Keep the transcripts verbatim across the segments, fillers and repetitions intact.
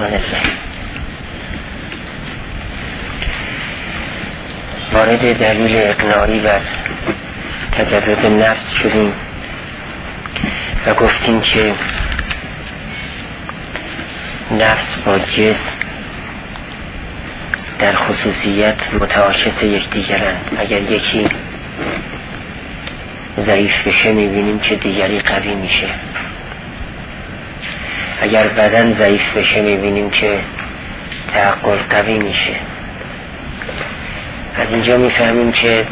الرحمن الرحیم. وارد دلیل اقناعی بر تجرد نفس شدیم و گفتیم که نفس با جسم در خصوصیت متعاکس یکدیگرند. اگر یکی ضعیف بشه میبینیم که دیگری قوی میشه، اگر بدن ضعیف بشه میبینیم که تعقل قوی میشه. از اینجا میفهمیم که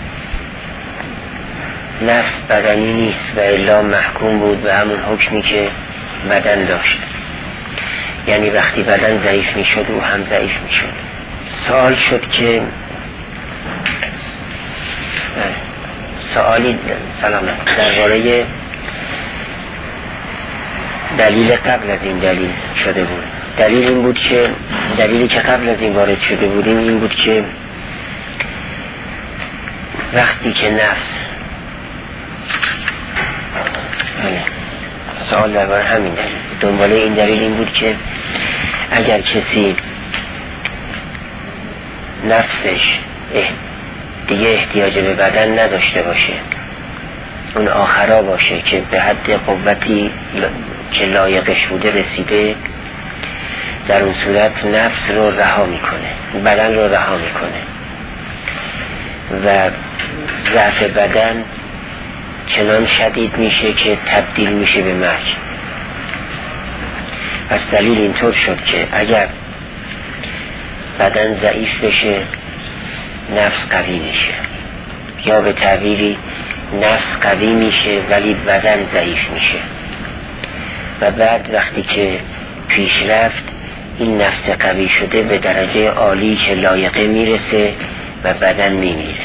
نفس بدنی نیست و الا محکوم بود به همون حکمی که بدن داشت، یعنی وقتی بدن ضعیف میشد او هم ضعیف میشد. سوال شد که سوالی سلامت درباره دلیل قبل از این دلیل شده بود. دلیل این بود که دلیلی که قبل از این وارد شده بودیم این بود که وقتی که نفس سوال درباره همین دلیل دنباله این دلیل این بود که اگر کسی نفسش دیگه احتیاج به بدن نداشته باشه، اون آخرا باشه که به حد قوتی که لایقش بوده رسیده، در اون صورت نفس رو رها میکنه، بدن رو رها میکنه و ضعف بدن چنان شدید میشه که تبدیل میشه به مرگ. پس دلیل اینطور شد که اگر بدن ضعیف بشه نفس قوی میشه، یا به تعبیری نفس قوی میشه ولی بدن ضعیف میشه و بعد وقتی که پیش رفت این نفس قوی شده به درجه عالی که لایقه میرسه و بدن میمیره.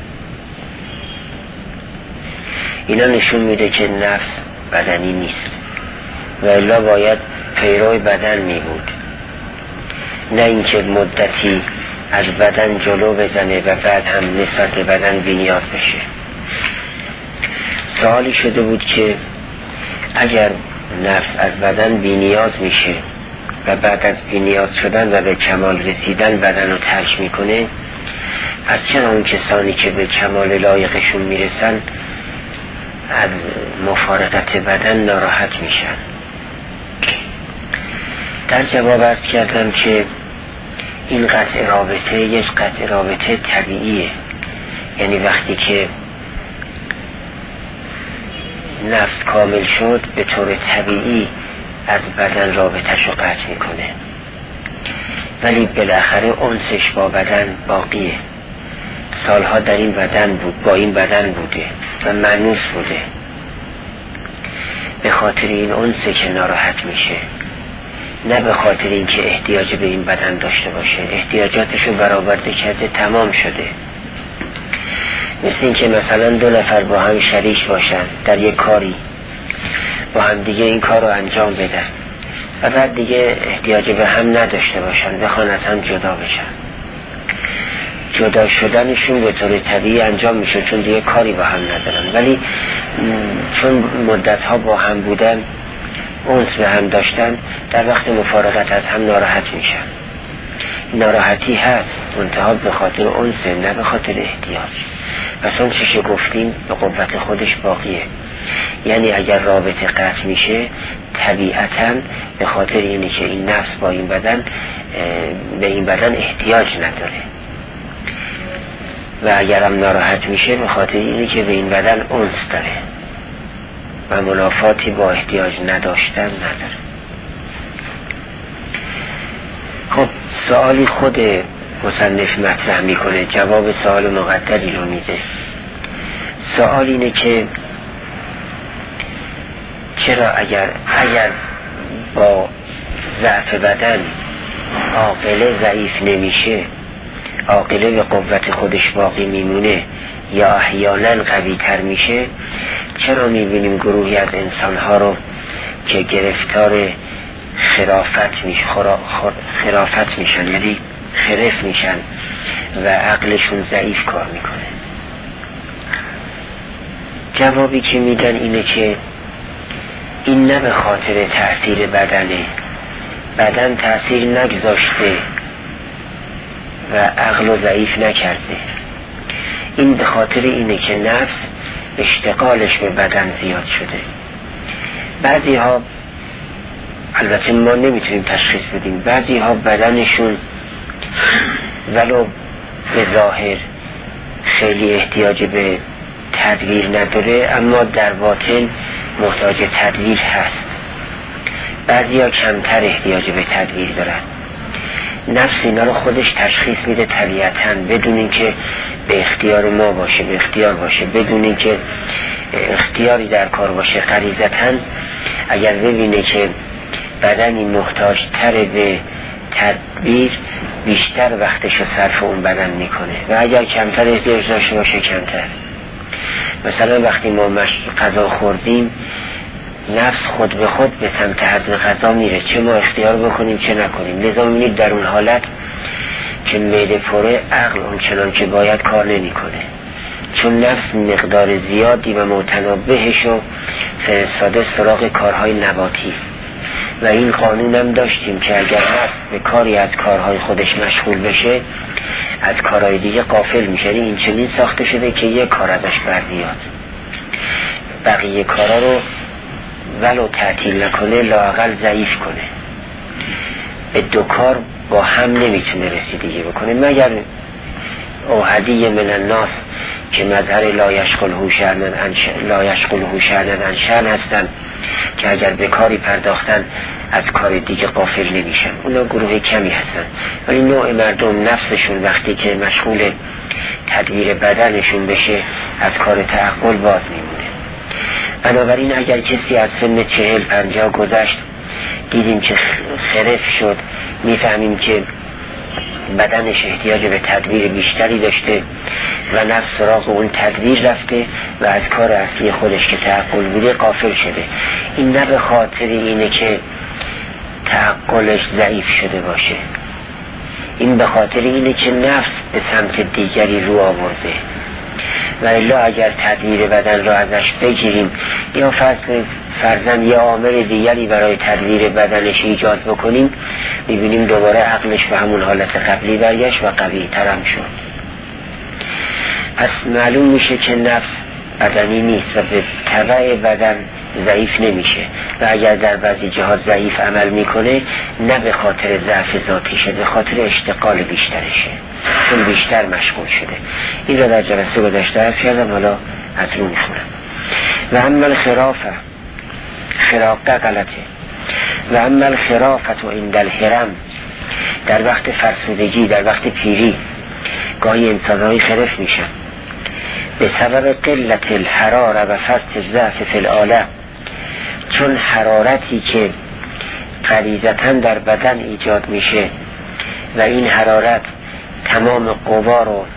اینا نشون میده که نفس بدنی نیست و الا باید پیرو بدن میبود، نه اینکه مدتی از بدن جلو بزنه و بعد هم نسبت به بدن بی‌نیاز بشه. سوالی شده بود که اگر نفس از بدن بی‌نیاز میشه و بعد از بی‌نیاز شدن و به کمال رسیدن بدن رو ترک میکنه، پس چرا اون کسانی که به کمال لایقشون میرسن از مفارقت بدن ناراحت میشن؟ در جواب عرض کردم که این قطع رابطه یک قطع رابطه طبیعیه، یعنی وقتی که نفس کامل شد به طور طبیعی از بدن رابطه‌شو قطع میکنه، ولی بالاخره انسش با بدن باقیه. سالها در این بدن بود، با این بدن بوده و مانوس بوده. به خاطر این انسه که ناراحت میشه، نه به خاطر اینکه احتیاج به این بدن داشته باشه. احتیاجاتشو برآورده کرده، تمام شده. مثل اینکه مثلا دو نفر با هم شریک باشن در یک کاری، با هم دیگه این کار رو انجام بدن و بعد دیگه احتیاج به هم نداشته باشن، بخوان از هم جدا بشن. جدا شدنشون به طور طبیعی انجام میشه چون دیگه کاری با هم ندارن، ولی چون مدتها با هم بودن، اونس به هم داشتن، در وقت مفارقت از هم ناراحت میشن. ناراحتی هست منتها به خاطر اونسه، نه به خاطر احتیاج. پس اون چیزی گفتیم به قوت خودش باقیه، یعنی اگر رابطه قطع میشه طبیعتاً به خاطر اینه که این نفس با این بدن به این بدن احتیاج نداره و اگرم ناراحت میشه به خاطر اینه که به این بدن اونس داره و منافاتی با احتیاج نداشتن نداره. خب سوالی خود مصنف مطرح میکنه، جواب سوال مقدری رو میده. سوال اینه که چرا اگر اگر با ضعف بدن عاقله ضعیف نمیشه، عاقله به قوت خودش باقی میمونه یا احیانا قوی تر میشه، چرا میبینیم گروهی از انسانها رو که گرفتار خرافت میش خرافت میشن، یعنی خرف میشن و عقلشون ضعیف کار میکنه؟ جوابی که میدن اینه که این نه به خاطر تأثیر بدنه، بدن تأثیر نگذاشته و عقل رو ضعیف نکرده. این به خاطر اینه که نفس اشتغالش به بدن زیاد شده. بعضی ها، البته ما نمیتونیم تشخیص بدیم، بعضی ها بدنشون ولو به ظاهر خیلی احتیاج به تدویر نداره اما در باطن محتاج تدویر هست. بعضی ها کمتر احتیاج به تدویر دارن. نفس اینا رو خودش تشخیص میده طبیعتاً، بدون اینکه به اختیار ما باشه، به اختیار باشه، بدون اینکه اختیاری در کار باشه. غریزتاً اگر ببینه که بدنی محتاج تر به تدبیر، بیشتر وقتش رو صرف اون بدن میکنه و اگر کمتر احتیاج داشته باشه کمتر. مثلا وقتی ما غذا خوردیم، نفس خود به خود به سمت هضم غذا میره، چه ما اختیار بکنیم چه نکنیم. لذا میبینید در اون حالت که معده پره، عقل اون چنان که باید کار نمیکنه، چون نفس مقدار زیادی و متنابهش رو فرستاده سراغ کارهای نباتی. و این قانون هم داشتیم که اگر نفس به کاری از کارهای خودش مشغول بشه، از کارهای دیگه غافل میشه. این چنین ساخته شده که یک کار ازش بردیاد، بقیه کارا رو ولو تعطیل نکنه لااقل ضعیف کنه. به دو کار با هم نمیتونه رسیدگی بکنه، مگر اوحدی من الناس که مظهر لا یشغله شأن عن شأن هستن، که اگر به کاری پرداختن از کار دیگه غافل نمیشن. اونا گروه کمی هستن، ولی نوع مردم نفسشون وقتی که مشغول تدبیر بدنشون بشه از کار تعقل باز میمونه. بنابراین اگر کسی از سن چهل پنجاه گذشت، دیدیم که خرف شد، میفهمیم که بدنش احتیاج به تدبیر بیشتری داشته و نفس سراغ اون تدبیر رفته و از کار اصلی خودش که تعقل بوده غافل شده. این نه به خاطر اینه که تعقلش ضعیف شده باشه، این به خاطر اینه که نفس به سمت دیگری رو آورده. و الا اگر تدبیر بدن را ازش بگیریم یا فصل فرزن یا عامل دیگری برای تدبیر بدنش ایجاد بکنیم، میبینیم دوباره عقلش به همون حالت قبلی برگشت و قوی ترم شد. پس معلوم میشه که نفس بدنی نیست و به تبع بدن ضعیف نمیشه و اگر در بعضی جهات ضعیف عمل میکنه، نه به خاطر ضعف ذاتیشه، به خاطر اشتغال بیشترشه، چون بیشتر مشغول شده. این را در جلسه گذشته عرض کردم، حالا اطلو میخونم. و اما الخرافه، خرافه غلطه. و اما الخرافت و عند الهرم، در وقت فرسودگی، در وقت پیری گاهی انسان‌های خرف میشن به سبب قلت الحراره و فرط ضعف فی الآله، چون حرارتی که غریزتاً در بدن ایجاد میشه و این حرارت تمام قوا رو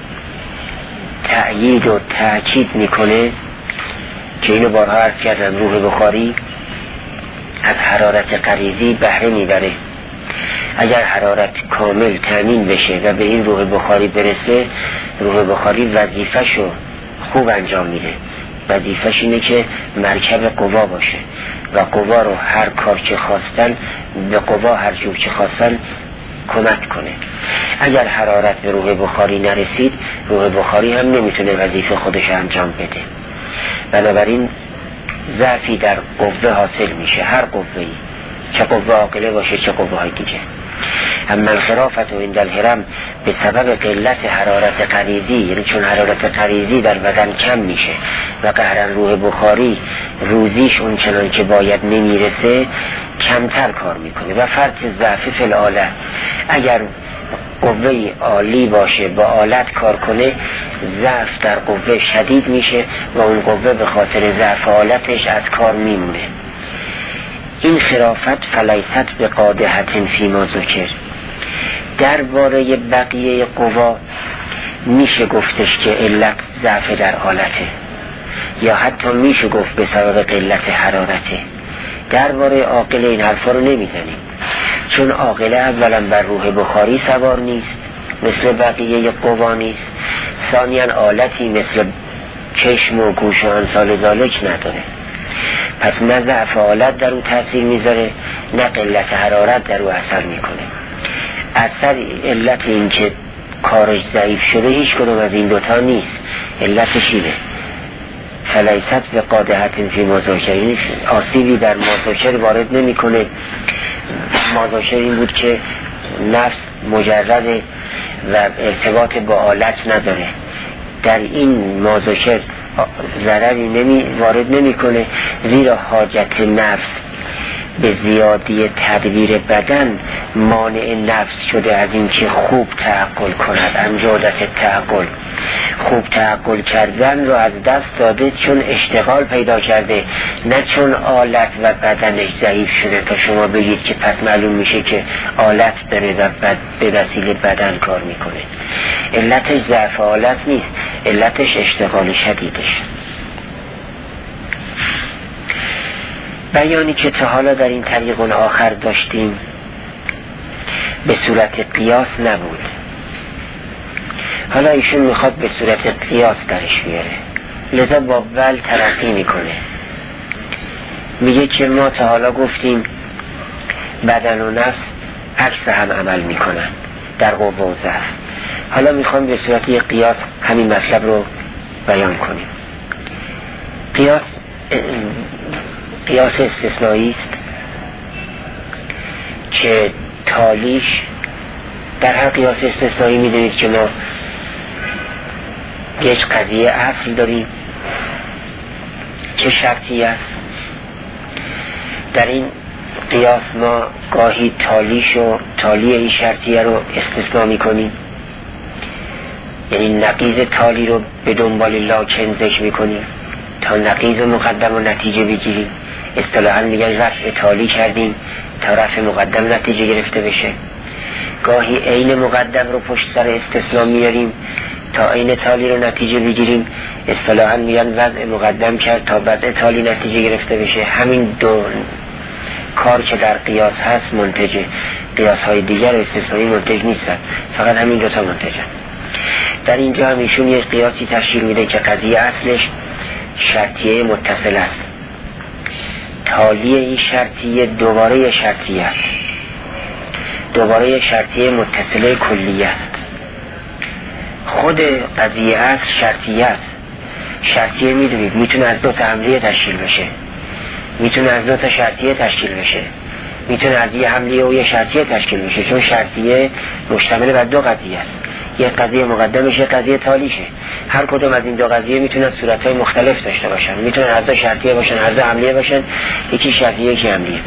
تأیید و تأکید میکنه، که اینو بارها عرض کردم، روح بخاری از حرارت غریزی بهره میبره. اگر حرارت کامل تامین بشه و به این روح بخاری برسه، روح بخاری وظیفه‌شو خوب انجام میده. وظیفه‌ش اینه که مرکب قوا باشه و قوا رو هر کار که خواستن به قوا هر جور که خواستن کمک کنه. اگر حرارت به روح بخاری نرسید، روح بخاری هم نمیتونه وظیفه خودش انجام بده. بنابراین ضعفی در قوه حاصل میشه، هر قوه‌ای، چه قوه عاقله باشه چه قوه های دیگه. اما الخرافت و عند الهرم به سبب قلت حرارت غریزی، یعنی چون حرارت غریزی در بدن کم میشه و قهرن روح بخاری روزیش اون چنان که باید نمیرسه، کمتر کار میکنه و فرط ضعف فی الآله. اگر قوه عالی باشه با آلت کار کنه، ضعف در قوه شدید میشه و اون قوه به خاطر ضعف آلتش از کار میمونه. این خرافت فلیست به قادحت فیما ذکر، درباره بقیه قوا میشه گفتش که علت ضعف در آلته، یا حتی میشه گفت به سبب قلت حرارته. درباره عاقله این حرفا رو نمیزنیم، چون عاقله اولا بر روح بخاری سوار نیست مثل بقیه قوا نیست، ثانیاً آلتی مثل چشم و گوش و امثال ذالک نداره. پس نه ضعف حالت در او تاثیر میذاره، نه قلت حرارت در او اثر میکنه. اثر علت این که کارش ضعیف شده هیچ کدوم از این دوتا نیست. علتش اینه فلیست به قادحت فی مذاکره، آسیبی در مذاکره وارد نمیکنه. مذاکره این بود که نفس مجرده و ارتباط با آلت نداره. در این مذاکره ضرری نمی وارد نمیکنه، زیرا حاجت نفس به زیادی تدبیر بدن مانع نفس شده از این که خوب تعقل کند. امجادت تعقل، خوب تعقل کردن رو از دست داده چون اشتغال پیدا کرده، نه چون آلت و بدنش ضعیف شده تا شما بگید که پس معلوم میشه که آلت داره و بد به وسیله بدن کار میکنه. علتش ضعف آلت نیست، علتش اشتغال شدیدش. بیانی که تا حالا در این طریق آخر داشتیم به صورت قیاس نبود، حالا ایشون میخواد به صورت قیاس درش بیاره، لذا با ول ترقی میکنه. میگه که ما تا حالا گفتیم بدن و نفس عکس هم عمل میکنن در قوه و ضعف، حالا میخوام به صورت یک قیاس همین مطلب رو بیان کنیم. قیاس قیاس استثنایی است که تالیش در هر قیاس استثنایی میدونید که ما یک قضیه اصل داریم که شرطی است. در این قیاس ما گاهی تالیش و تالی این شرطیه رو استثنا میکنیم، یعنی نقیض تالی رو به دنبال لاکن ذکر میکنیم تا نقیض مقدم و نتیجه بگیریم. اصطلاحاً میگن رفع تالی کردیم تا رفع مقدم نتیجه گرفته بشه. گاهی عین مقدم رو پشت سر استثنا میاریم تا عین تالی رو نتیجه بگیریم. اصطلاحاً میگن وضع مقدم کرد تا وضع تالی نتیجه گرفته بشه. همین دو کار که در قیاس هست منتجه، قیاس های دیگر استثنایی منتج نیستن، فقط همین دوتا منتجن. در اینجا هم ایشون یک قیاسی تشکیل میده که قضیه اصلش شرطیه متصل است. تالی این شرطیه دوباره شرطیه است، دوباره شرطیه متصله کلیه است. خود قضیه اصل شرطیه است. شرطیه میدونید میتونه از دو تا حملیه تشکیل بشه، میتونه از دو تا شرطیه تشکیل بشه، میتونه از یه حملیه و یه شرطیه تشکیل بشه، چون شرطیه مشتمل بر دو قضیه است. یک قضیه مقدمش، یک قضیه تالیشه. هر کدوم از این دو قضیه میتونن صورتهای مختلف داشته باشن، میتونن هر دو شرطیه باشن، هر دو حملیه باشن، یکی شرطیه یکی حملیه.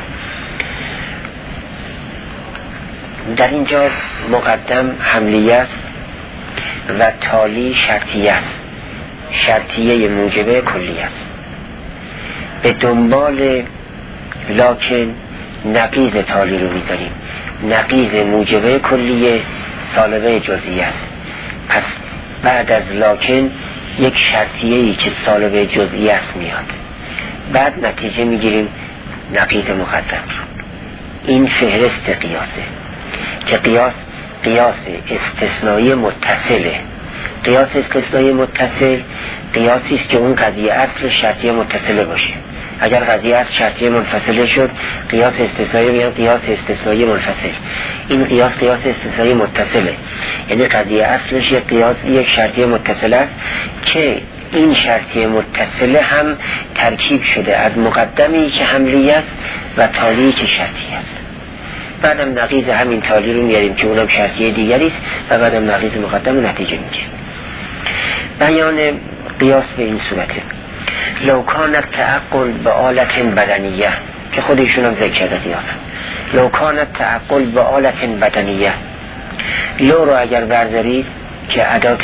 در اینجا مقدم حملیه است و تالی شرطیه است، شرطیه موجبه کلیه است. به دنبال لکن نقیض تالی رو میذاریم، نقیض موجبه کلیه سالبه جزئیه است. پس بعد از لکن یک شرطیه‌ای که سالبه جزئیه است میاد، بعد نتیجه میگیریم نقیض مقدم. این فهرست قیاسه که قیاس قیاس استثنایی متصله. قیاس استثنایی متصل قیاسی است که اون قضیه اصل شرطیه متصله باشه. اگر قضیه اصل شرطیه منفصله شد قیاس استثنایی میگن قیاس استثنایی منفصل. این قیاس قیاس استثنایی متصله، یعنی قضیه اصلش یک قیاس یک شرطیه متصله است که این شرطیه متصله هم ترکیب شده از مقدمی که حملیه است و تالی که شرطیه است. بعدم نقیض همین تالی رو میاریم که اونم شرطیه دیگری است و بعدم نقیض مقدم رو نتیجه میگیریم. بیان قیاس به این صورته: لو کانت تعقل به آلت بدنیه، که خودشون هم ذکر کرده قیاس. لو کانت تعقل به آلت بدنیه، لو رو اگر بردارید که ادات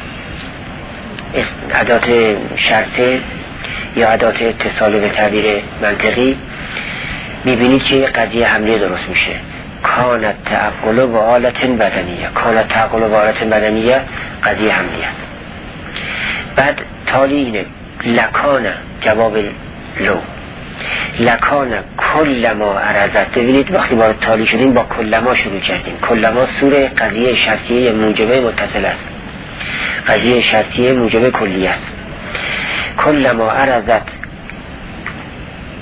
ادات شرطه یا ادات اتصال به تعبیر منطقی، میبینید که قضیه حمله درست میشه. کانت تعقل به آلت بدنیه، کانت تعقل به آلت بدنیه قضیه حملیه. بعد تالی اینه لکانه، جواب لو لکانه کلما عرضت. ببینید وقتی بارد تالی شدیم با کلما شروع کردیم. کلما سور قضیه شرطیه موجبه متصل است، قضیه شرطیه موجبه کلیه است. کلما عرضت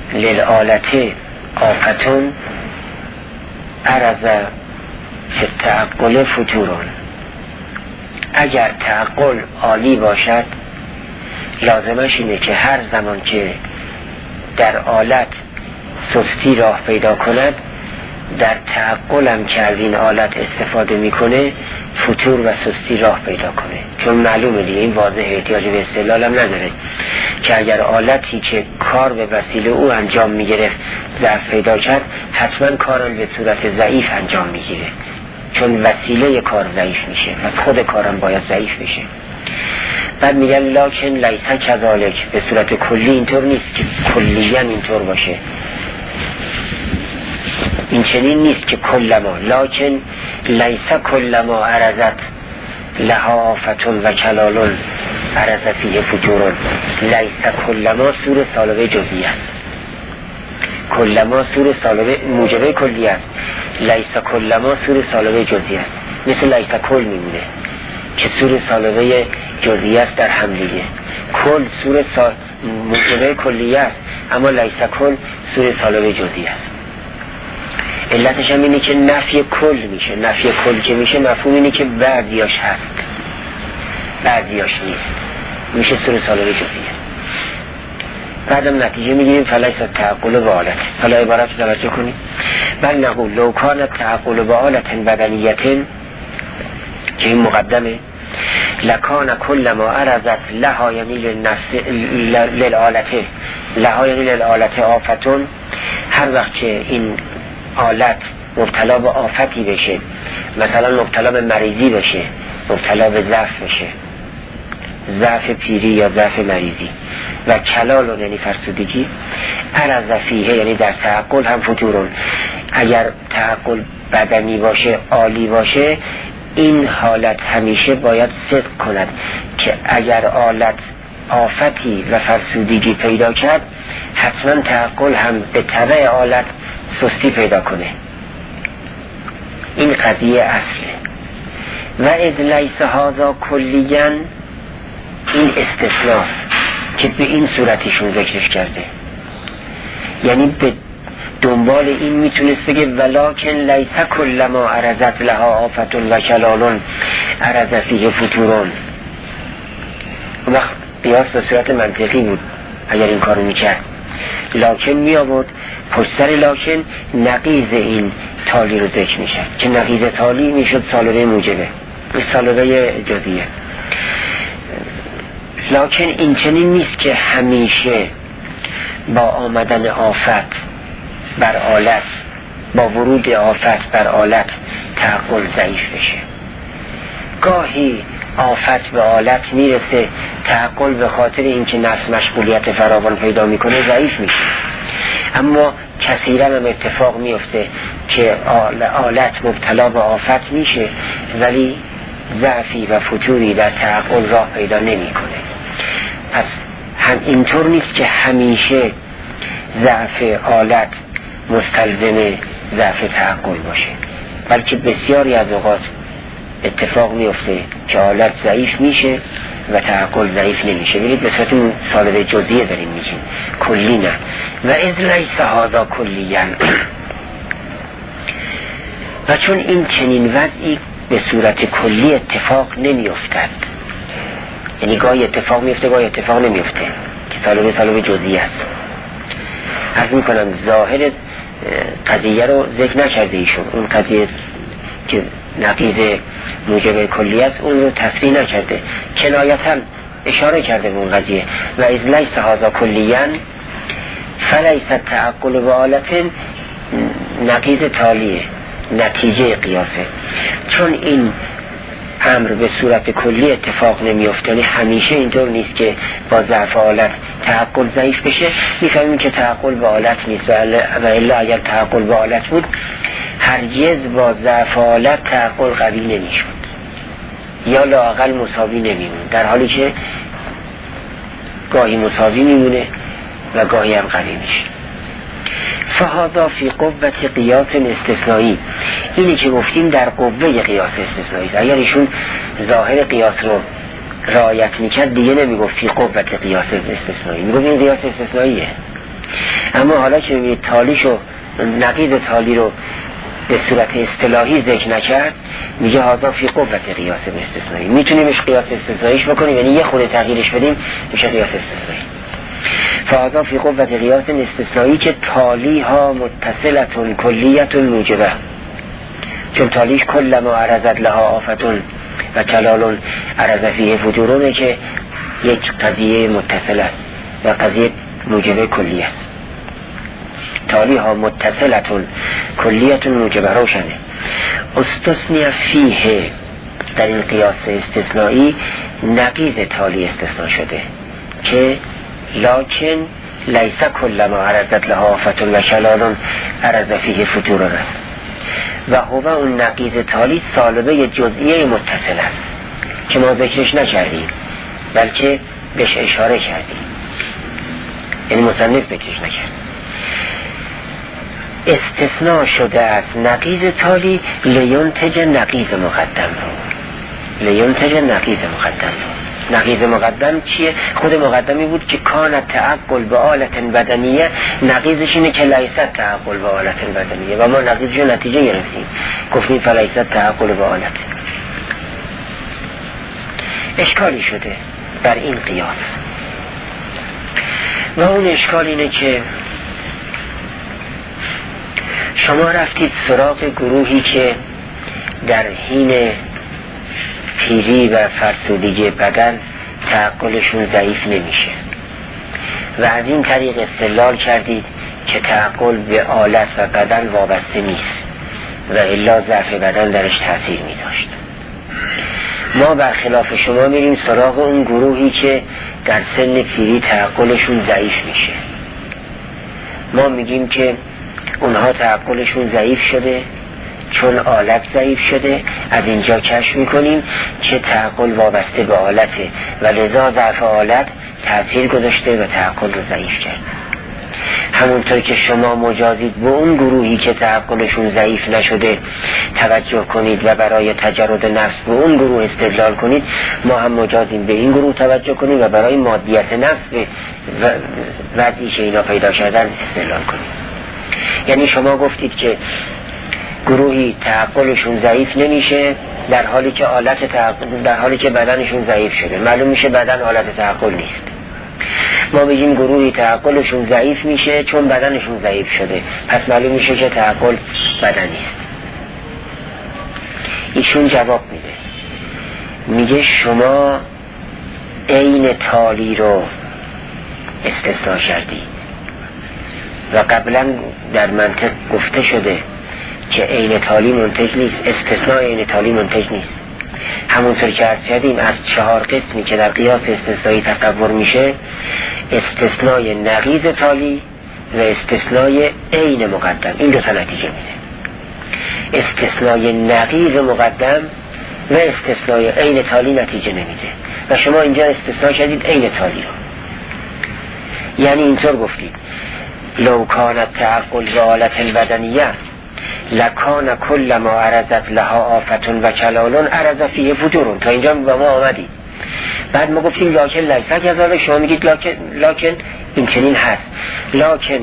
للآلت آفتون عرض فی التعقل فتورون. اگر تعقل عالی باشد لازمش اینه که هر زمان که در آلت سستی راه پیدا کند، در تعقلم که از این آلت استفاده میکنه فتور و سستی راه پیدا کنه. چون معلومه دیگه، این واضحه، احتیاج به استدلال هم نداره که اگر آلتی که کار به وسیله او انجام میگرفت ضعف پیدا کرد، حتما کارم به صورت ضعیف انجام میگیره، چون وسیله کار ضعیف میشه، پس خود کارم باید ضعیف بشه. بعد میگن لکن لیس کذالک، به صورت کلی اینطور نیست که کلیاً اینطور باشه، این چنین نیست که کلما، لکن لیس کلما عرضت لها آفتون و کلالون عرض فیه فتورون. لیس کلما سور سالبه جزئی است، کلما سور سالبه موجبه کلی است، لیس کلما سور سالبه جزئی است. مثل لیس کل میمونه که سور سالبه جزئی است در هم دیگه. کل سور سال... موجبه کلی است، اما لیس کل سور سالبه جزئی است. علتش هم اینه که نفی کل میشه. نفی کل که میشه مفهوم اینه که بعضیاش هست بعضیاش نیست، میشه سور سالبه جزئیه. بعدم نتیجه میگیریم فلیس تعقل و آلت. حالا عبارت رو توجه کنیم. بل نقول لو کان تعقل و آلت بدنیت، که این مقدمه، لکان کل ما عرضت لها یعنی للآلت لها یعنی للآلت آفتون. هر وقت که این آلت مبتلا به آفتی بشه، مثلا مبتلا به مریضی بشه، مبتلا به ضعف بشه، ضعف پیری یا ضعف مریضی، و کلالون یعنی فرسودگی، عرض فیه یعنی در تعقل هم فتورون. اگر تعقل بدنی باشه، عالی باشه، این حالت همیشه باید صدق کند که اگر آلت آفتی و فرسودگی پیدا کرد، حتما تعقل هم به تبع آلت سستی پیدا کنه. این قضیه اصله. و اذ لیس هذا کلیاً، این استثناء که به این صورتشون ذکرش کرده، یعنی به دنبال این میتونست بگه ولکن لیس کل ما عرضت لها آفتون و کلالون عرض فیه فتورون. وقت قیاس به صورت منطقی بود اگر این کارو میکرد. لکن می آورد پشت سر لکن نقیض این تالی رو ذکر میشه که نقیض تالی میشد سالبه موجبه، سالبه جزئیه. لکن این چنین نیست که همیشه با آمدن آفت بر آلت، با ورود آفت بر آلت تعقل ضعیف بشه. گاهی آفت به آلت میرسه، تعقل به خاطر اینکه نفس مشغولیت فراوان پیدا میکنه ضعیف میشه. اما کثیرا هم اتفاق میفته که آلت مبتلا به آفت میشه ولی ضعفی و فتوری در تعقل راه پیدا نمیکنه. پس هم اینطور نیست که همیشه ضعف آلت مستلزم ضعف تعقل باشه، بلکه بسیاری از اوقات اتفاق میفته که آلت ضعیف میشه و تعقل ضعیف نمیشه. ببینید به صورت سالبه جزئیه داریم میگیم، کلی نه. و اذ لیس هذا کلیاً، و چون این چنین وضعی به صورت کلی اتفاق نمیافتد، یعنی گاهی اتفاق میفته گاهی اتفاق نمیفته که سالبه سالبه جزئی است. عرض میکنم ظاهر قضیه رو ذکر نکرده ایشون، اون قضیه که نقیض موجب کلی است اون رو تصریح نکرده، کنایتا اشاره کرده به اون قضیه. و اذ لیس هذا کلیاً فلیس تعقل و آلت نقیض تالیه، نتیجه قیاسه. چون این امر به صورت کلی اتفاق نمیفته، یعنی همیشه اینطور نیست که با ضعف آلت تعقل ضعیف بشه. میفهمیم که تعقل با آلت نیست، و الا اگر تعقل با آلت بود هرگز با ضعف آلت تعقل قوی نمیشد یا لااقل مساوی نمیمون، در حالی که گاهی مساوی میمونه و گاهی هم قوی میشه. فهذا فی قوة قیاس استثنایی، اینی که گفتیم در قوه قیاس استثنایی. اگر ایشون ظاهر قیاس رو رعایت میکرد دیگه نمیگفت فی قوة قیاس استثنایی، میگفت این قیاس استثناییه، اما حالا که میگه تالیشو نقیض تالی رو به صورت اصطلاحی ذکر نکرد، میگه هذا فی قوت قیاس استثنایی. میتونیمش قیاس استثناییش بکنیم، یعنی یه خورده تغییرش بدیم میشه قیاس استثنایی. فهذا فی قوت قیاس استثنایی که تالی ها متصلتون کلیتون موجبه، چون تالیش کل ما عرضت لها آفتون و کلالون عرض فیه فجورونه که یک قضیه متصل است و قضیه موجبه کلی است. تالی ها متصلتون کلیتون موجبه روشنه. استثنی فیه در این قیاس استثنایی نقیض تالی استثنا شده که لکن لیس کل ما عرضت لها آفتون و کلالون عرض فیه فجورونه است و هو اون نقیض تالی سالبه جزئیه متصل است که ما ذکرش نکردیم بلکه بهش اشاره کردیم، یعنی مصنف ذکرش نکرد. استثناء شده از نقیض تالی لینتج نقیض مقدم رو، لینتج نقیض مقدم رو. نقیض مقدم چیه؟ خود مقدمی بود که کانت تعقل به آلت بدنیه، نقیضش اینه که لیست تعقل به آلت بدنیه و ما نقیضش رو نتیجه گرفتیم، گفتیم فلیست تعقل به آلت. اشکالی شده در این قیاس و اون اشکال اینه که شما رفتید سراغ گروهی که در حین پیری و فرسودگی بدن تعقلشون ضعیف نمیشه و از این طریق استدلال کردید که تعقل به آلت و بدن وابسته نیست و الا ضعف بدن درش تأثیر می داشت. ما برخلاف شما میریم سراغ اون گروهی که در سن پیری تعقلشون ضعیف میشه. ما میگیم که اونها تعقلشون ضعیف شده چون آلت ضعیف شده، از اینجا کشف میکنیم که تعقل وابسته به آلته و لذا ضعف آلت تأثیر گذاشته و تعقل رو ضعیف کرد. همونطور که شما مجازید به اون گروهی که تعقلشون ضعیف نشده توجه کنید و برای تجرد نفس به اون گروه استدلال کنید، ما هم مجازیم به این گروه توجه کنید و برای مادیت نفس به وضعی که اینا پیدا شدن استدلال کنید. یعنی شما گفتید که گروهی تعقلشون ضعیف نمیشه در حالی که آلت تعقل، در حالی که بدنشون ضعیف شده. معلوم میشه بدن آلت تعقل نیست. ما بگیم گروهی تعقلشون ضعیف میشه چون بدنشون ضعیف شده، پس معلوم میشه که تعقل بدنی است. ایشون جواب میده، میگه شما عین تالی رو استثناء کردی و قبلا در منطق گفته شده که عین تالی منتج نیست، استثناء عین تالی منتج نیست. همونطور که عرض کردیم از چهار قسمی که در قیاس استثنایی تصور میشه، استثناء نقیض تالی و استثناء عین مقدم، این دو تا نتیجه میده. استثناء نقیض مقدم و استثناء عین تالی نتیجه نمیده و شما اینجا استثناء کردید عین تالی رو. یعنی اینطور گفتید لو کانت تعقل به آلت بدنیه لکان کل ما عرضت لها آفتون و کلالون عرض فیه فجورون. تا اینجا با ما آمدید، بعد ما گفتیم لکن لیسا کذالک، شما میگید لکن لکن این چنین هست، لکن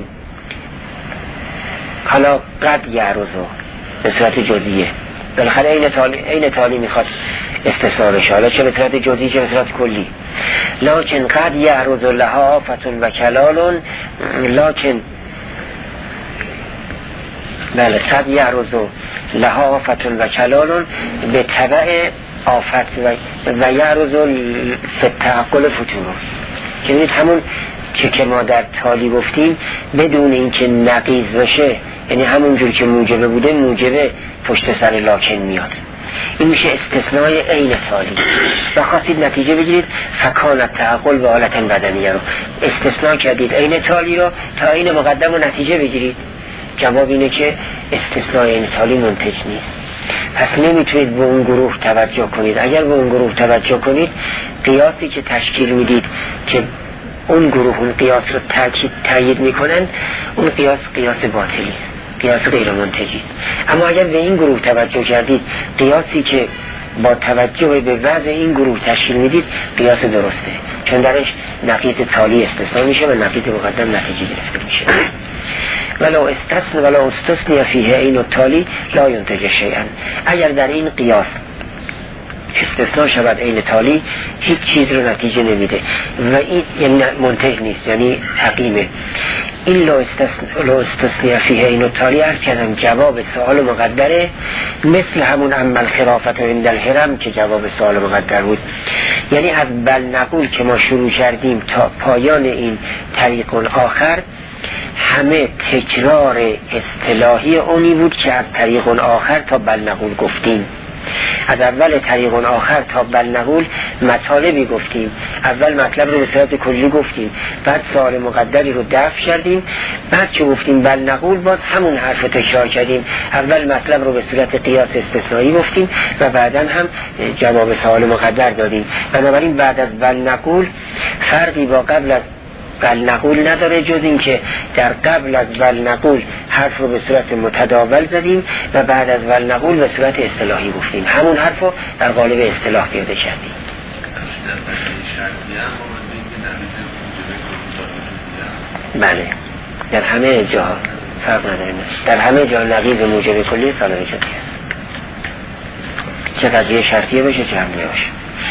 حالا قد یعرضو به صورت جزئیه، بالاخره این تالی این تالی میخواد استثناء بشه، حالا چه به صورت جزئی چه به صورت کلی. لکن قد یعرض لها آفتون و کلالون، لکن بله قد یعرض لها آفتون و کلالون به تبع آفت و, و یعرض فی تعقل فجورون. که ببینید همون که که ما در تالی گفتیم بدون اینکه نقیض بشه، یعنی همون جور که موجبه بوده موجبه پشت سر لاکن میاد. این میشه استثناء عین تالی و خواستید نتیجه بگیرید فکانت تعقل و آلت بدنیه رو استثناء کردید عین تالی رو تا عین مقدم رو نتیجه بگیرید. جواب اینه که استثناء عین تالی منتج نیست. پس نمیتونید به اون گروه توجه کنید. اگر به اون گروه توجه کنید، قیاسی که تشکیل میدید که اون گروه اون قیاس رو تأکید تایید میکنن، اون قیاس قیاس باطلی است، قیاس غیر منتجی است. اما اگر به این گروه توجه کردید، قیاسی که با توجه به وضع این گروه تشکیل میدید قیاس درسته، چون درش نقیض تالی استثنا میشه و نقیض مقدم نتیجه گرفته میشه. ولو استثنا ولو استثنی فیه عین التالی لا ینتج شیئا. اگر در این قیاس استثناء شود عین تالی هیچ چیز رو نتیجه نمیده و این یعنی منتج نیست، یعنی حقیمه. این لو استثنی فیه عین التالی هر کردم جواب سوال مقدره، مثل همون عمل خرافت و عند الحرم که جواب سوال مقدر بود. یعنی از بل نقول که ما شروع کردیم تا پایان این طریق آخر همه تکرار اصطلاحی اونی بود که از طریق آخر تا بل نقول گفتیم. از اول طریق آخر تا بل نقول مطالبی گفتیم، اول مطلب رو به صورت کلی گفتیم، بعد سوال مقدری رو دفع کردیم، بعد که گفتیم بل نقول باز همون حرف رو تکرار کردیم، اول مطلب رو به صورت قیاس استثنایی گفتیم و بعدا هم جواب سوال مقدر دادیم. بنابراین بعد از بل نقول فرقی با قبل از بل نقول نداره، جز این که در قبل از بل نقول حرف رو به صورت متداول زدیم و بعد از بل نقول به صورت اصطلاحی گفتیم، همون حرف رو در قالب اصطلاح پیاده کردیم. بله در همه جا فرق نداره، در همه جا نقیض موجب کلی سالم شده، چه قضیه شرطیه باشه چه حمله باشه.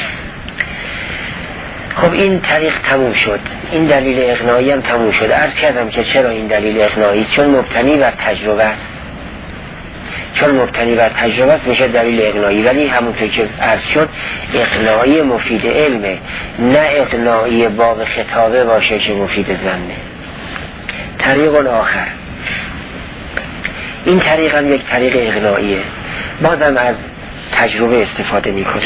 خب این طریق تموم شد، این دلیل اقناعی هم تموم شد. عرض کردم که چرا این دلیل اقناعی؟ چون مبتنی بر تجربه است، چون مبتنی بر تجربه است میشه دلیل اقناعی. ولی همونطور که عرض شد اقناعی مفید علمه، نه اقناعی باب خطابه باشه که مفید ظنه. طریق آخر، این طریق هم یک طریق اقناعیه، بازم از تجربه استفاده میکنه.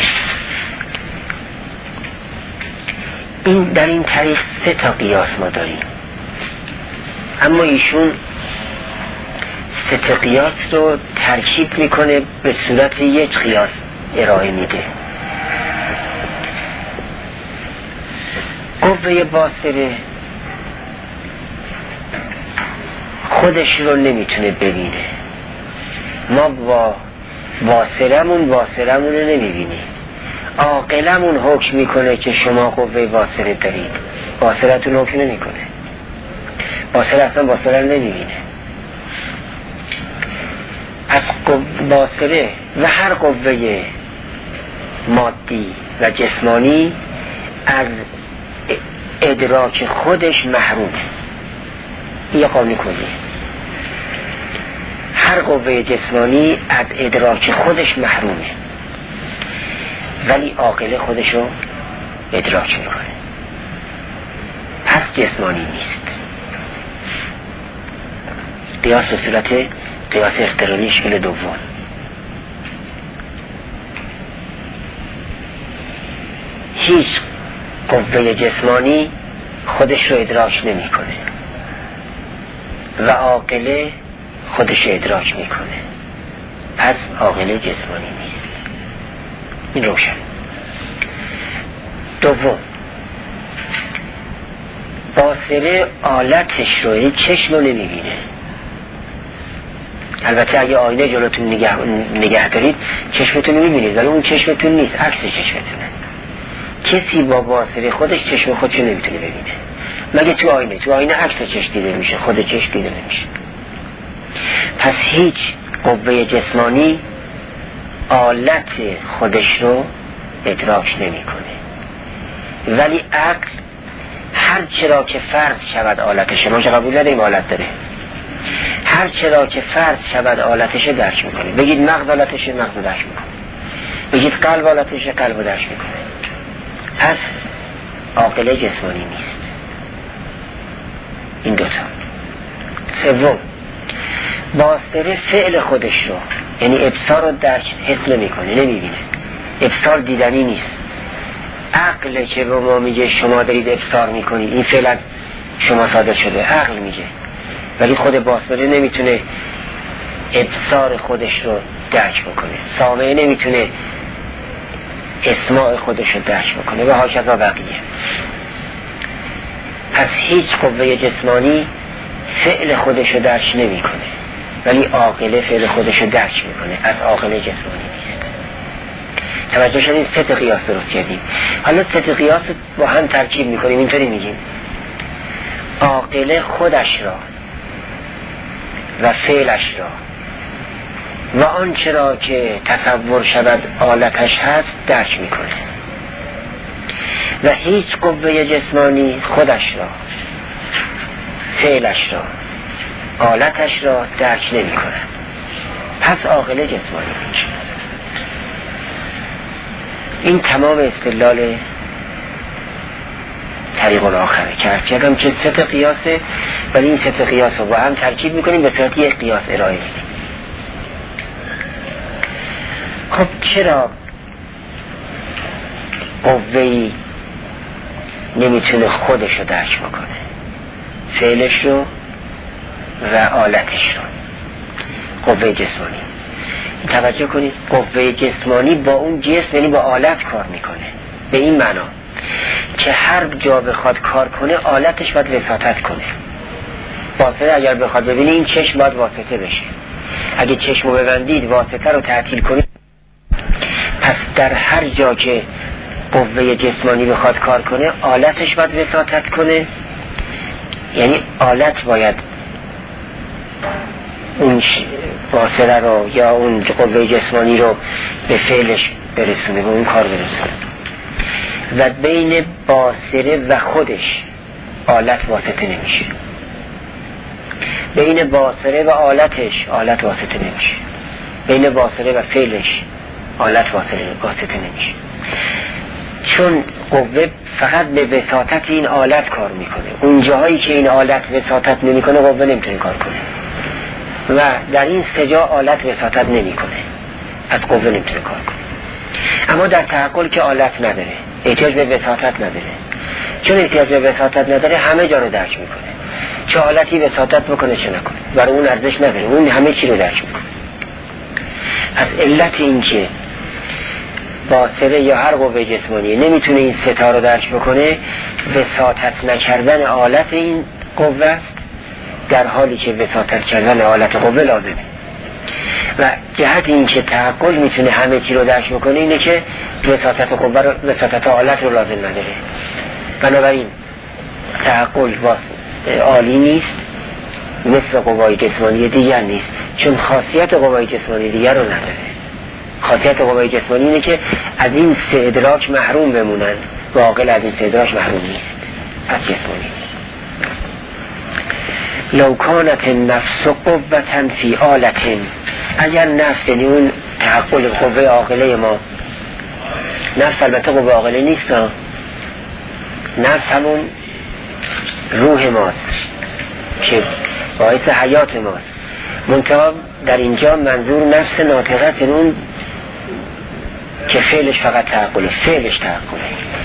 این در این طریق سه تا قیاس ما داریم، اما ایشون سه تا قیاس رو ترکیب میکنه به صورت یک قیاس ارائه میده. قوه باسره خودش رو نمیتونه ببینه، ما با باسرمون باسرمون رو نمیبینیم، عاقلمون حکم میکنه که شما قوه باصره دارید، باصرتون حکم نمیکنه، باصره اصلا باصره نمیبینه. از باصره و هر قوه مادی و جسمانی از ادراک خودش محرومه. یه قانون کلیه، هر قوه جسمانی از ادراک خودش محرومه، ولی عاقل خودشو ادراک میکنه، پس جسمانی نیست. قیاس به صورت قیاس اقترانی شکل دوم. هیچ قوه جسمانی خودش رو ادراک نمیکنه و عاقل خودش رو ادراک میکنه، پس عاقل جسمانی نیست. این روشن. دوم، باصره آلتش رو، یعنی چشم رو نمیبینه. البته اگه آینه جلوتون نگه, نگه دارید چشمتون رو میبینید، ولی اون چشمتون نیست، عکس چشمتونه. کسی با باصره خودش چشم خودشو نمیتونه ببینه مگه تو آینه. تو آینه عکس چشم دیده میشه، خود چشم دیده نمیشه. پس هیچ قوه جسمانی آلت خودش رو ادراک نمیکنه، ولی عقل هر چرا که فرض شود آلتش، ما که قبول نداریم آلت داره، هر چرا که فرض شود آلتش درک میکنه. بگید مغز آلتش، مغز درک میکنه. بگید قلب آلتش، قلب درک میکنه. پس عاقل جسمانی نیست. این دوتا. سوم، باصره فعل خودش رو، یعنی ابصار رو درک حس نمیکنه، نمیبینه. ابصار دیدنی نیست. عقل که به ما میگه شما دارید ابصار میکنید، این فعل از شما صادر شده، عقل میگه، ولی خود باصره نمیتونه ابصار خودش رو درک بکنه. سامع نمیتونه اسماع خودش رو درک بکنه و هاکذا بقیه. پس هیچ قوه جسمانی فعل خودش رو درک نمیکنه، ولی عاقل فعل خودش رو درک میکنه، از عاقل جسمانی نیست. توجه شدید سه تا قیاس درست کردیم. حالا سه تا قیاس با هم ترکیب میکنیم، اینطوری میگیم عاقله خودش را و فعلش را و آنچه را که تصور شود آلتش هست درک میکنه و هیچ قوه جسمانی خودش را، فعلش را، آلتش را درک نمی کند. پس عاقله جسمانی میشه. این تمام استدلال طریق الاخره که ارز کردم که سه تا قیاسه، ولی این سه تا قیاس رو با هم ترکیب میکنیم به صورت یک قیاس ارائه میدیم. خب چرا قوه‌ای نمیتونه خودش رو درک بکنه، فعلش رو و آلتش رو؟ قوه جسمانی، توجه کنید، قوه جسمانی با اون جسم یعنی با آلت کار میکنه، به این معنا که هر جا بخواد کار کنه آلتش باید وساطت کنه. واسطه اگر بخواد ببینی این چشم باید واسطه بشه، اگه چشمو ببندید واسطه رو تعطیل کنید. پس در هر جا که قوه جسمانی بخواد کار کنه آلتش باید وساطت کنه، یعنی آلت باید اون واسطه رو یا اون قوه جسمانی رو به فعلش برسونه، به اون کار برسونه. و بین باسره و خودش آلت واسطه نمیشه، بین باسره و آلتش آلت واسطه نمیشه، بین باسره و فعلش آلت واسطه نمیشه، چون قوه فقط به وساطت این آلت کار میکنه. اون جاهایی که این آلت وساطت نمیکنه قوه نمیتونه کار کنه و در این سه جا آلت وساطت نمیکنه، از قوه نمیتونه کار کنه. اما در تعقل که آلت نداره، احتیاج به وساطت نداره، چون احتیاج به وساطت نداره همه جا رو درک میکنه، چه آلتی وساطت بکنه چه نکنه، برای اون ارزش نداره، اون همه چی رو درک میکنه. از علت این که باصره یا هر قوه جسمانی نمیتونه این ستا رو درک بکنه، وساطت نکردن آلت این قوه است، در حالی که وساطت کردن آلت قوه لازمه. و جهت این که تعقل میتونه همه چی رو درک بکنه اینه که وساطت قوه رو، وساطت آلت رو لازم نداره. بنابراین تعقل عالی نیست، مثل قوای جسمانی دیگر نیست، چون خاصیت قوای جسمانی دیگر رو نداره. خاصیت قوای جسمانی اینه که از این سه ادراک محروم بمونن و عاقل از این سه ادراک محروم نیست، از جسمانی. لو کانت النفس قوة فی آلة، اگر نفس یعنی اون تعقل قوه عاقله ما، نفس البته قوه عاقله نیست، نفس همون روح ماست که باعث حیات ماست، منتها در اینجا منظور نفس ناطقه است، اون که فعلش فقط تعقله، فعلش تعقله.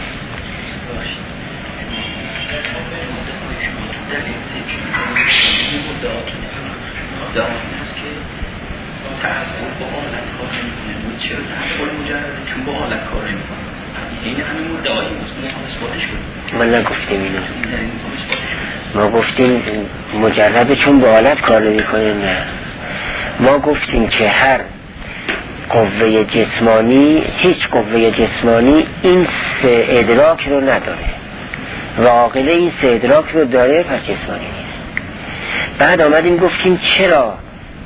چرا تعقل مجرد چون با حالت کار نمی‌کنه؟ این همین مدعای مصطلح اثباتش کنه. من نگفتیم اینو. ما گفتیم مجرد چون با حالت کار نمی‌کنه، نه. ما گفتیم که هر قوه جسمانی، هیچ قوه جسمانی این سه ادراک رو نداره و عاقله این سه ادراک رو داره، پس جسمانی نیست. بعد آمدیم گفتیم چرا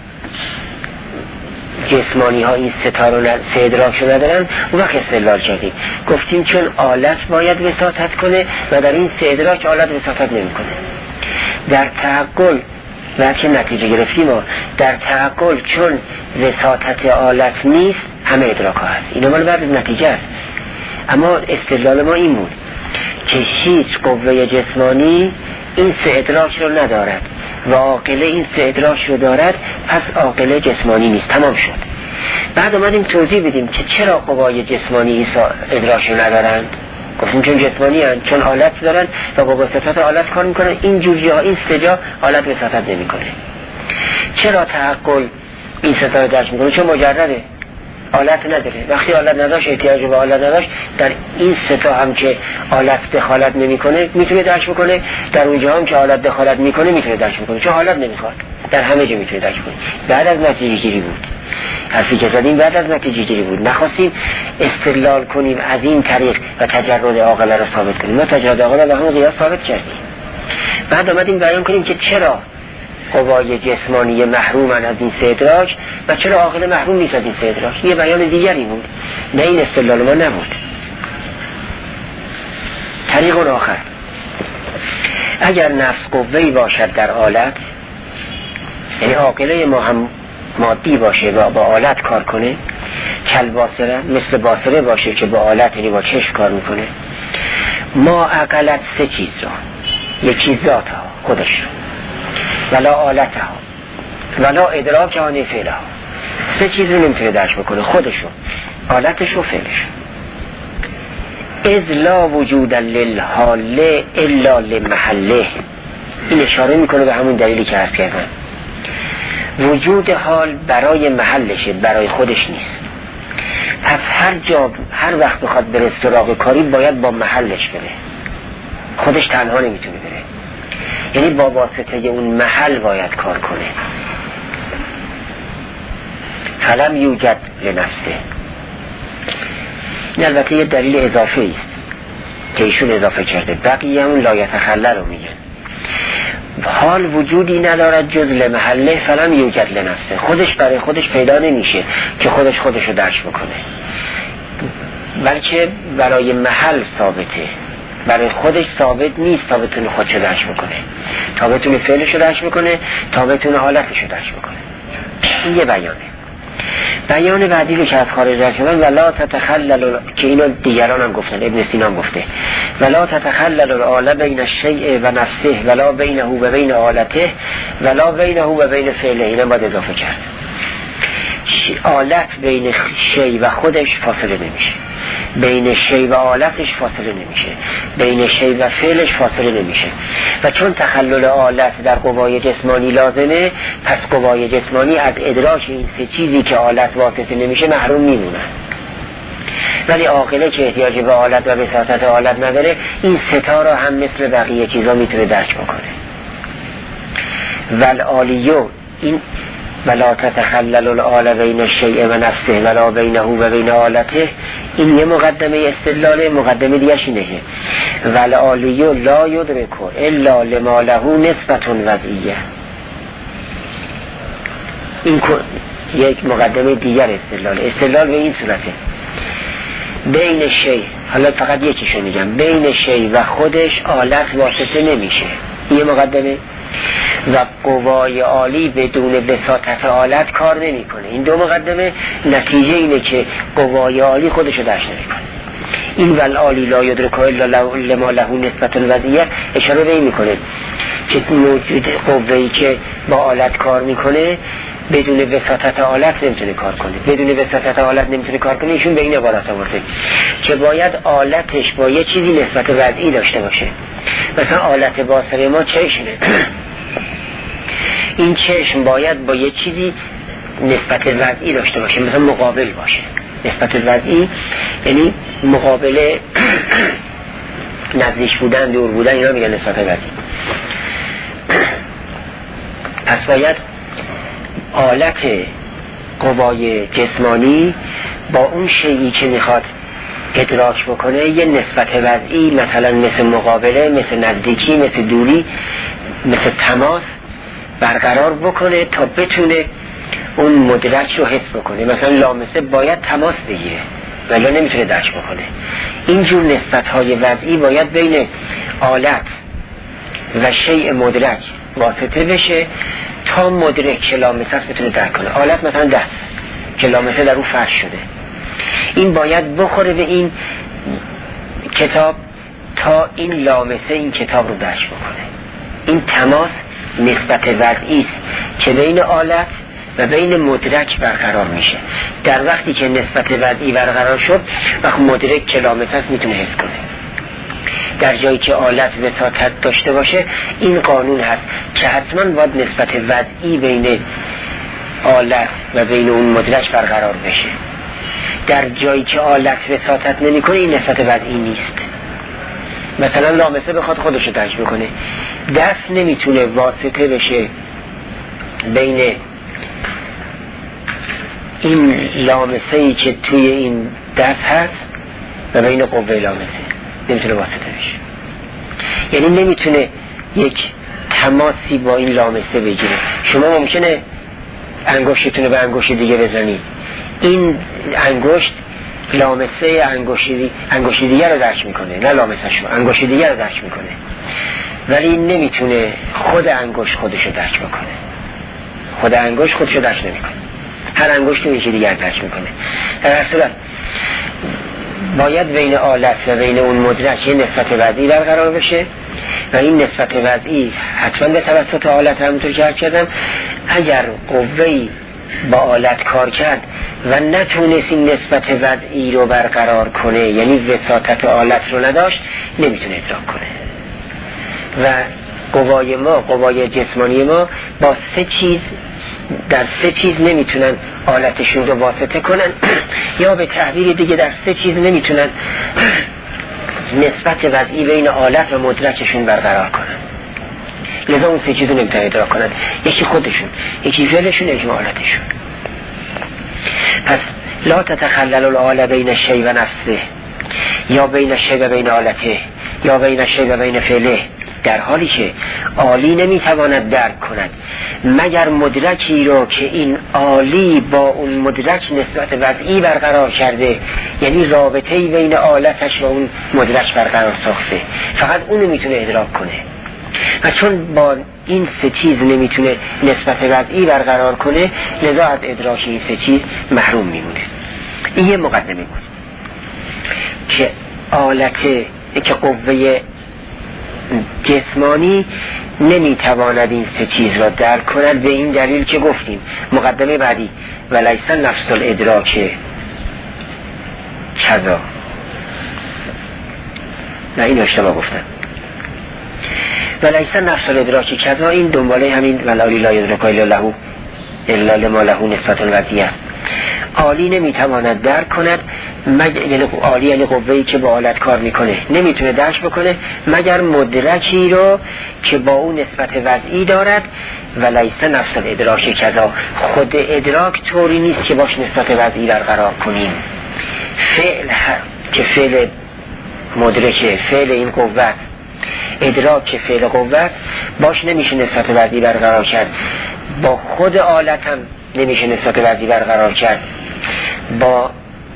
جسمانی ها این ستا رو سه ادراک رو ندارن. اون وقت استدلال کردیم، گفتیم چون آلت باید وساطت کنه و در این سه ادراک آلت وساطت نمی کنه. در تعقل بعد که نتیجه گرفتیم، در تعقل چون وساطت آلت نیست همه ادراک ها هست. اینا مال بعد نتیجه است. اما استدلال ما این بود که هیچ قوه جسمانی این سه ادراک رو ندارد و عاقله این سه ادراک رو دارد، پس عاقله جسمانی نیست. تمام شد. بعد اومدیم توضیح بدیم که چرا قوای جسمانی این ادراک رو ندارند. گفتیم چون جسمانی هستند، چون آلت دارن و با وساطت آلت کار میکنن. این جوری ها، این سه جا آلت وساطت نمیکنه. چرا تعقل این ستا رو درک میکنه؟ چون مجرده، آلت نداره. وقتی آلت نداشت، احتیاج به آلت نداشت، در این سه تا هم که آلت دخالت نمیکنه میتونه درک بکنه، در اونجا هم که آلت دخالت میکنه میتونه درک بکنه، چون آلت نمیخواد، در همه جا میتونه درک کنه. بعد از نتیجه گیری بود حرفی که زدیم، بعد از نتیجه گیری بود. نخواستیم استدلال کنیم از این طریق و تجرد عاقله را ثابت کنیم. ما تجرد عاقله به همون قیاس ثابت کردیم. بعد آمدیم بیان کنیم که چرا قوای جسمانی محرومن از این سه ادراک و چرا عاقله محروم نیست از این سه ادراک. یه بیان دیگری بود، نه این استدلال ما نبود. طریق آخر، اگر نفس قوه‌ای باشد در آلت، یعنی عاقله ما هم مادی باشه و با آلت کار کنه، کل باصره، مثل باصره باشه که با آلت یعنی با چشم کار میکنه، ما عقلت سه چیز را، یکی ذات ها خودش رو، ولا آلت ها ولا ادراک ها نفعل ها، سه چیز رو نمیتونه درک بکنه، خودش رو، آلتش رو، فعلش. اذ لا وجود للحال الا لمحله، این اشاره میکنه به همون دلیلی که عرض کردم، وجود حال برای محلشه، برای خودش نیست. پس هر جا هر وقت بخواد بره سراغ کاری باید با محلش بره، خودش تنها نمیتونه بره، یعنی با واسطه اون محل باید کار کنه. فلم یوجد لنفسه. این البته یه دلیل اضافه است که ایشون اضافه کرده، بقیه همون لا یتخلل رو میگن. حال وجودی ندارد جز لمحله فلم یوجد لنفسه، خودش برای خودش پیدا نمیشه که خودش خودش رو درک بکنه، بلکه برای محل ثابته، برای خودش ثابت نیست تا بتونه خودش رو درک بکنه، تا بتونه فعلش رو درک بکنه، تا بتونه حالتش رو درک بکنه. این یه بیانه. بیان بعدی رو که از خارج در شدن، ولا تتخلل، که اینو دیگران هم گفتن، ابن سینا هم گفته، ولا تتخلل العالم بین الشیء و نفسه ولا بینه و بین آلته ولا بینه و بین فعله. اینم باید اضافه کرد. آلت بین شیء و خودش فاصله نمیشه، بین شیء و آلتش فاصله نمیشه، بین شیء و فعلش فاصله نمیشه. و چون تخلل آلت در قوای جسمانی لازمه، پس قوای جسمانی از ادراک این سه چیزی که آلت واسطه نمیشه محروم میمونن. ولی عاقله که احتیاج به آلت و بساطت آلت نداره، این ستا را هم مثل بقیه چیزا میتونه درک بکنه. والعالیو، این ولا تتخلل العالم بین الشیء و نفسه ولا بینه و بین آلته، این یه مقدمه استدلاله. مقدمه دیگه اینه که والعالیو لا یدرکو الا لما له نسبت وضعیه. این یک مقدمه دیگر استدلال. استدلال به این صورته، بین شیء، حالا فقط یکیشو میگم، بین شیء و خودش آلت واسطه نمیشه، یه مقدمه. و قوای عالی بدون وساطت آلت کار نمیکنه، این دو مقدمه. نتیجه اینه که قوای عالی خودشو درک نمیکنه. این والعالی لا یدرک الا لما له نسبت وضعیه اشاره به این میکنه که موجود قوه‌ای که با آلت کار میکنه بدون وساطت آلت نمیتونه کار کنه، بدون وساطت آلت نمیتونه کار کنه. ایشون به این عبارت آورده که باید آلتش با یه چیزی نسبت وضعی داشته باشه. مثلا آلت باصره ما چشمه، این چشم باید با یه چیزی نسبت وضعی داشته باشه، مثلا مقابل باشه. نسبت وضعی یعنی مقابله، نزدیک بودن، دور بودن، اینا میگن نسبت وضعی. پس باید آلت قوای جسمانی با اون شیئی که میخواد ادراک بکنه یه نسبت وضعی، مثلا مثل مقابله، مثل نزدیکی، مثل دوری، مثل تماس برقرار بکنه تا بتونه اون مدرک رو حس بکنه. مثلا لامسه باید تماس بگیره ولی نمیتونه درک بکنه. اینجور نسبت‌های وضعی باید بین آلت و شیء مدرک واسطه بشه تا مدرک که لامسه است بتونه درک کنه. آلت مثلا دست که لامسه در اون فرش شده، این باید بخوره به این کتاب تا این لامسه این کتاب رو درک بکنه. این تماس نسبت وضعی است که بین آلت و بین مدرک برقرار میشه. در وقتی که نسبت وضعی برقرار شد، وقت مدرک که لامسه است میتونه حس کنه. در جایی که آلت وساطت داشته باشه، این قانون هست که حتما باید نسبت وضعی بین آلت و بین اون مدرک برقرار بشه. در جایی که آلت وساطت نمیکنه این نسبت وضعی نیست. مثلا لامسه بخواد خودشو درک بکنه، دست نمیتونه واسطه بشه بین این لامسه ای که توی این دست هست و بین قوه لامسه، نمیتونه واسطه بشه. یعنی نمیتونه یک تماسی با این لامسه بگیره. شما ممکنه انگشتتون به انگشت دیگه بزنید، این انگشت لامسه انگشتی انگشت دیگر رو درک میکنه، نه لامسه شما، انگشت دیگر رو درک میکنه، ولی نمیتونه خود انگشت خودش رو درک بکنه. خود انگشت خودش رو درک نمیکنه، هر انگشت رو یکی دیگر درک میکنه. در هر صورت باید بین آلت و بین اون مدرک یه نسبت وضعی برقرار بشه و این نسبت وضعی حتما به توسط آلت، همونطور که عرض کردم اگر قوه‌ای با آلت کار کرد و نتونست این نسبت وضعی رو برقرار کنه، یعنی وساطت آلت رو نداشت، نمیتونه ادراک کنه. و قوای ما، قوای جسمانی ما با سه چیز، در سه چیز نمیتونن آلتشون رو واسطه کنن یا به تعبیر دیگه در سه چیز نمیتونن نسبت وضعی بین آلت و مدرکشون برقرار کنن. لذا اون سه چیز رو نمیتونن ادراک کنن، یکی خودشون، یکی فعلشون، یکی آلتشون. پس لا تتخلل الآل بین الشیء و نفسه، یا بین الشیء و بین آلته، یا بین الشیء و بین فعله، در حالی که عالی نمیتواند درک کند مگر مدرکی رو که این عالی با اون مدرک نسبت وضعی برقرار کرده، یعنی رابطه‌ای بین آلتش و اون مدرک برقرار ساخته، فقط اونو میتونه ادراک کنه. و چون با این سه چیز نمیتونه نسبت وضعی برقرار کنه، لذا از ادراک این سه چیز محروم میمونه. این یه مقدمه بود که آلت، که قوه جسمانی نمیتواند این سه چیز را درک کند، به این دلیل که گفتیم مقدمه بعدی ولیس نفس الادراک کذا، نه این اشتباه گفتم، ولیس نفس الادراک کذا این دنباله همین ولالی لا یدرک الا له الا لما له نسبت وضعیه. عالی نمیتواند درک کند مگر، یعنی عالی یعنی قوه‌ای که با آلت کار میکنه نمیتونه درک بکنه مگر مدرکی رو که با اون نسبت وضعی دارد. ولیس نفس الادراک کذا، خود ادراک طوری نیست که باش نسبت وضعی برقرار کنیم. فعل که فعل مدرکه، فعل این قوه، ادراک که فعل قوه، باش نمیشه نسبت وضعی برقرار کرد. با خود آلت هم نمیشه نسبت وضعی برقرار کرد، با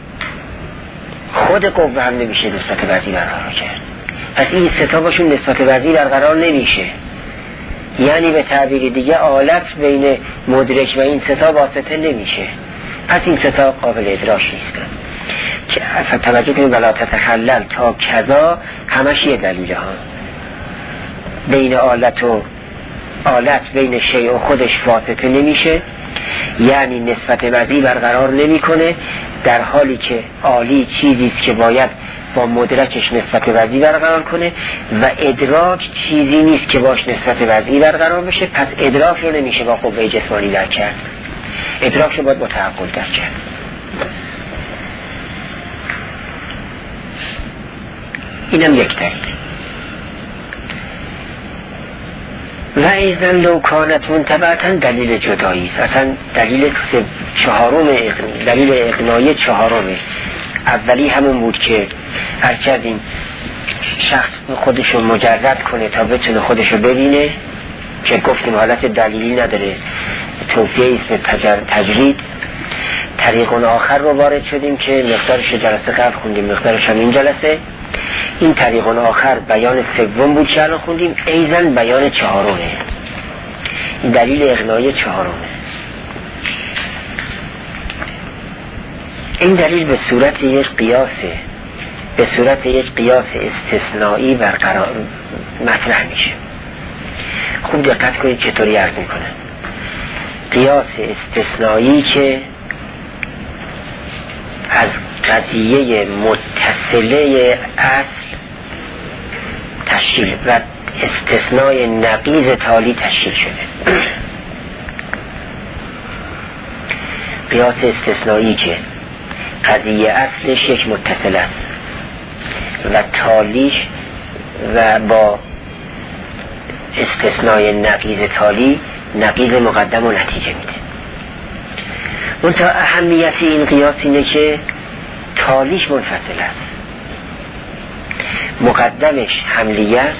خود قوه هم نمیشه نسبت وضعی برقرار کرد. پس این ستا باشون نسبت وضعی برقرار نمیشه، یعنی به تعبیر دیگه آلت بین مدرک و این ستا واسطه نمیشه. پس این ستا قابل ادراک نیستن. که اصلا توجه کنیم ولا تتخلل تا کذا همش یه دلیله ها. بین آلت و آلت بین شیء و خودش واسطه نمیشه، یعنی نسبت وضعی برقرار نمیکنه، در حالی که عالی چیزیست که باید با مدرکش نسبت وضعی برقرار کنه و ادراک چیزی نیست که باش نسبت وضعی برقرار بشه. پس ادراک رو نمیشه با قوه جسمانی درک کرد، ادراک رو باید با تعقل درک کرد. اینم یک دلیل. و ایزن لو کانت منتبعتا دلیل جدایی است. اصلا دلیل چهارم، دلیل اقناعی چهارمه. اولی همون بود که هر کردیم شخص خودشو مجرد کنه تا بتونه خودشو ببینه، که گفتیم حالت دلیلی نداره، توفیه است به تجرید. طریق آخر رو وارد شدیم که مقدارش جلسه قبل خوندیم، مقدارش هم این جلسه. این طریق آخر بیان سوم بود که الان خوندیم، ایزن بیان چهارمه، این دلیل اقناعی چهارمه. این دلیل به صورت یک قیاسه، به صورت یک قیاس استثنایی برقرار مطرح میشه. خوب دقت کنید چطوری عرض میکنه. قیاس استثنایی که از قضیه متصله اصل تشکیل و استثنای نقیض تالی تشکیل شده. قیاس استثنایی که قضیه اصلش یک متصل است و تالیش و با استثنای نقیض تالی نقیض مقدم و نتیجه میده. منتها اهمیت این قیاس اینه که تالیش منفصل است، مقدمش حملیه است،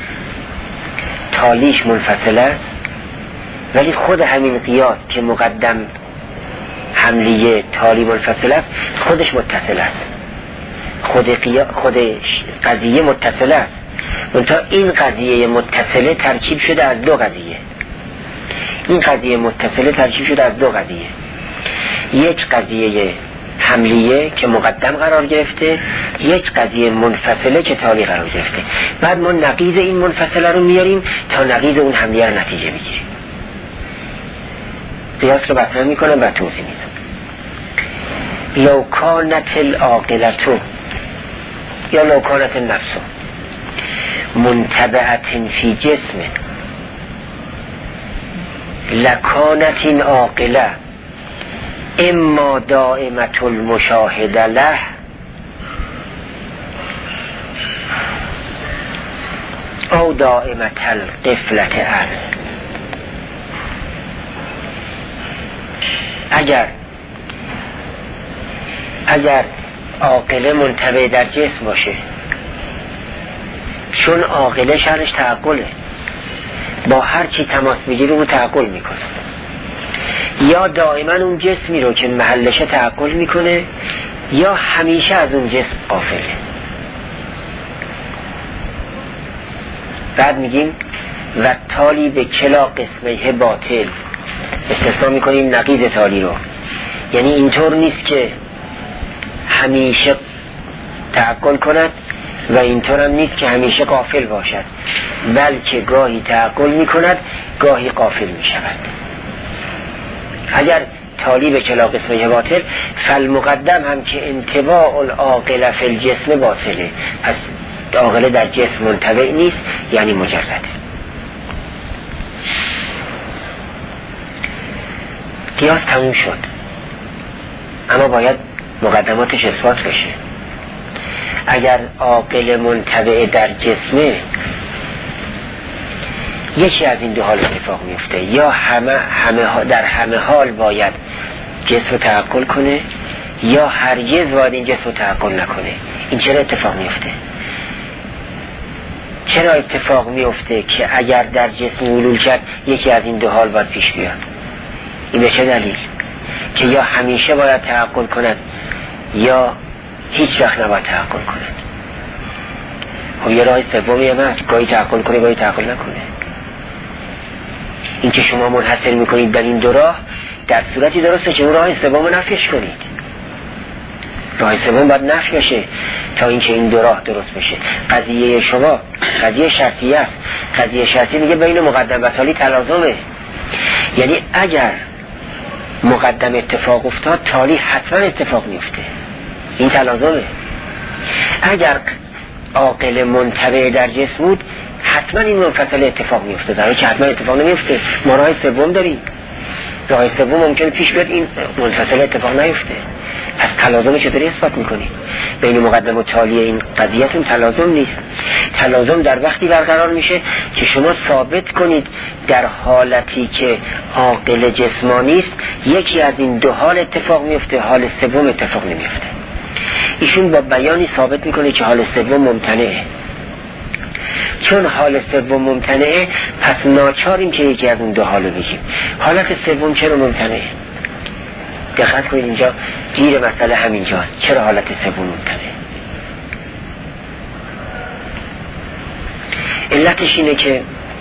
تالیش منفصل است، ولی خود همین قیاس که مقدم حملیه تالی منفصل است خودش متصل است، خود قیا... خود قضیه متصل است. منتها این قضیه متصله ترکیب شده از دو قضیه. این قضیه متصله ترکیب شده از دو قضیه، یک قضیه حملیه که مقدم قرار گرفته، یک قضیه منفصله که تالی قرار گرفته. بعد ما نقیض این منفصله رو میاریم تا نقیض اون حملیه رو نتیجه بگیریم. قیاس رو بطرح میکنم و توضیح میدم. لو کانت العاقلة یا لو کانت النفس منتبعة فی جسم لکانت این عاقله اما دائمة المشاهده له او دائمة القفلة عنه. اگر اگر عاقله منتبع در جسم باشه، چون عاقله شرش تعقله، با هر چی تماس میگیره رو تعقل میکنه، یا دائما اون جسمی رو که محلش تعقل میکنه یا همیشه از اون جسم غافله. بعد میگیم و تالی به کلا قسمه باطل، استثنا میکنیم نقیض تالی رو، یعنی اینطور نیست که همیشه تعقل کند و اینطور هم نیست که همیشه غافل باشد، بلکه گاهی تعقل میکند گاهی غافل میشود. اگر تالی به کلا قسمه باطل، فالمقدم هم که انتباع العاقل فی الجسم باطله، پس عاقله در جسم منتبع نیست، یعنی مجرده. قیاس تموم شد، اما باید مقدماتش اثبات بشه. اگر عاقل منتبع در جسمه، یکی از این دو حال اتفاق میفته، یا همه همه در همه حال باید جسم رو تعقل کنه، یا هرگز باید این جسم رو تعقل نکنه. این چرا اتفاق میفته؟ چرا اتفاق میفته که اگر در جسم علول کرد یکی از این دو حال باید پیش بیاد؟ این به چه دلیل؟ که یا همیشه باید تعقل کند یا هیچ وقت نباید تعقل کند. خب یه راه سومی هم هست، گاهی تعقل کنه گاهی تعقل نکنه. این که شما منحصر میکنید در این دو راه در صورتی درسته که اون راه سوم رو نفیش کنید. راه سوم باید نفی بشه تا اینکه این دو راه درست بشه. قضیه شما قضیه شرطیه است. قضیه شرطی میگه بین مقدم و تالی تلازمه، یعنی اگر مقدم اتفاق افتاد تالی حتما اتفاق میفته، این تلازمه. اگر عاقل منتبع در جسم بود حتما این منفصل اتفاق میفته، در حالی که حتما اتفاق نمیفته. ما راه سوم داریم، راه سوم ممکنه پیش بیاد این منفصل اتفاق نیفته. پس تلازم چطوری اثبات میکنی؟ بین مقدم و تالی این قضیهتون تلازم نیست. تلازم در وقتی برقرار میشه که شما ثابت کنید در حالتی که عاقل جسمانی است یکی از این دو حال اتفاق میفته، حال سوم اتفاق نمیفته. ایشون با بیانی ثابت میکنه که حال سوم ممتنعه. چون حال سوم ممتنعه پس ناچاریم که یکی از اون دو حالو بگیم. حالت سوم چرا ممتنعه؟ دقت کنید اینجا گیر مسئله همینجاست. چرا حالت سوم ممتنعه؟ علتش اینه که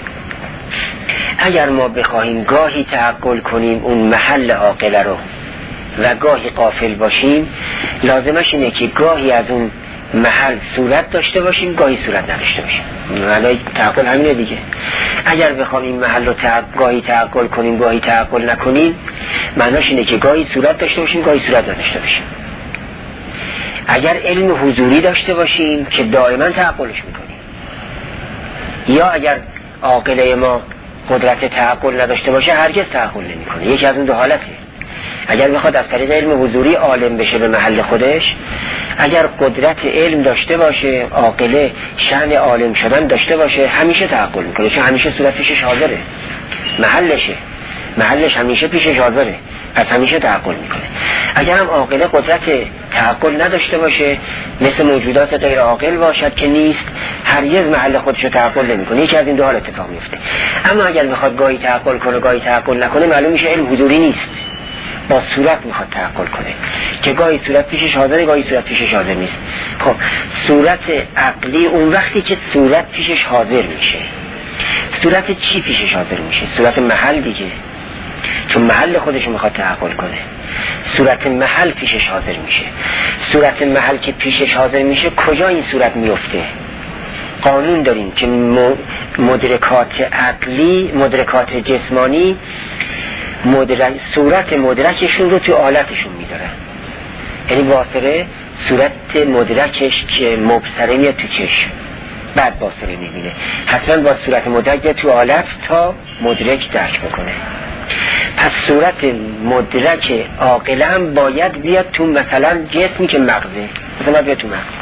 اگر ما بخواهیم گاهی تعقل کنیم اون محل عاقله رو و گاهی غافل باشیم، لازمش اینه که گاهی از اون محل صورت داشته باشیم گاهی صورت نداشته باشیم. معنی تعقل همینه دیگه. اگر بخوایم این محل رو تعق... گاهی تعقل کنیم گاهی تعقل نکنیم، معنیش اینه که گاهی صورت داشته باشیم گاهی صورت نداشته باشیم. اگر علم حضوری داشته باشیم که دائما تعقلش میکنیم، یا اگر عاقله ما قدرت تعقل نداشته باشه هرگز تعقل نمیکنه. یکی از اون دو حالته. اگر بخواد از طریق علم حضوری عالم بشه به محل خودش، اگر قدرت علم داشته باشه، عاقله شأن عالم شدن داشته باشه، همیشه تعقل میکنه، چون همیشه صورت پیشش حاضره، محلشه، محلش همیشه پیشش حاضره، پس همیشه تعقل میکنه. اگر هم عاقله قدرت تعقل نداشته باشه، مثل موجودات غیر عاقل باشد که نیست، هرگز محل خودش رو تعقل نمیکنه. یکی از این دو حال اتفاق میفته. اما اگر بخواد گاهی تعقل کنه گاهی تعقل نکنه، معلوم میشه علم حضوری نیست، با صورت میخواد تعقل کنه که گاهی صورت پیشش حاضره گاهی صورت پیشش حاضر نیست. خب صورت عقلی اون وقتی که صورت پیشش حاضر میشه. صورت چی پیشش حاضر میشه؟ صورت محل دیگه، چون محل خودش میخواد تعقل کنه. صورت محل پیشش حاضر میشه. صورت محل که پیشش حاضر میشه، کجا این صورت میفته؟ قانون داریم که مدرکات عقلی، مدرکات جسمانی مدرک، صورت مدرکشون رو تو آلتشون میدارن. یعنی باصره صورت مدرکش که مبصره میاد تو چشم، بعد باصره میبینه. حتما با صورت مدرک بیاد تو آلت تا مدرک درک بکنه. پس صورت مدرک عاقله هم باید بیاد تو مثلا جسمی که مغزه، مثلا بیاد تو مغز.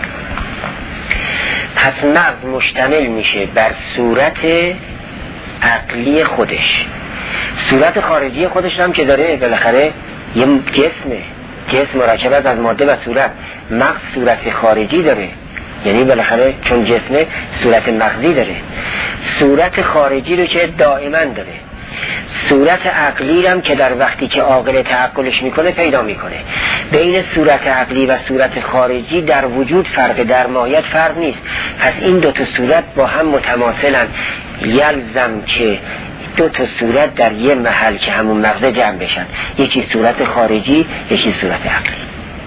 پس مغز مشتمل میشه بر صورت عقلی خودش. صورت خارجی خودش هم که داره بالاخره یه جسمه، جسم مرکب از ماده و صورت. مغز صورت خارجی داره، یعنی بالاخره چون جسمه صورت مغزی داره. صورت خارجی رو که دائما داره. صورت عقلی هم که در وقتی که عاقل تعقلش میکنه پیدا میکنه. بین صورت عقلی و صورت خارجی در وجود فرق، در ماهیت فرق نیست. پس این دو تا صورت با هم متماثلن. یلزم که دو تا صورت در یه محل که همون مغز جمع بشن، یکی صورت خارجی یکی صورت عقلی.